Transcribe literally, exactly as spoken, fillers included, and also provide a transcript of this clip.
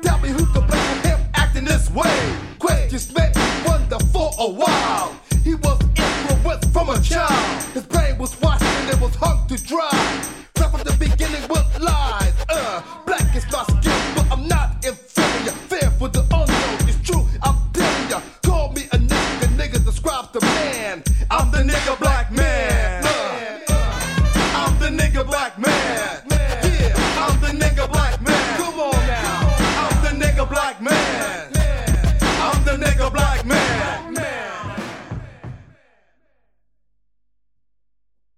Tell me who could blame him acting this way. Questions made me wonder for a while. He was influenced from a child. His brain was washed and it was hung to dry. Right from the beginning was lies.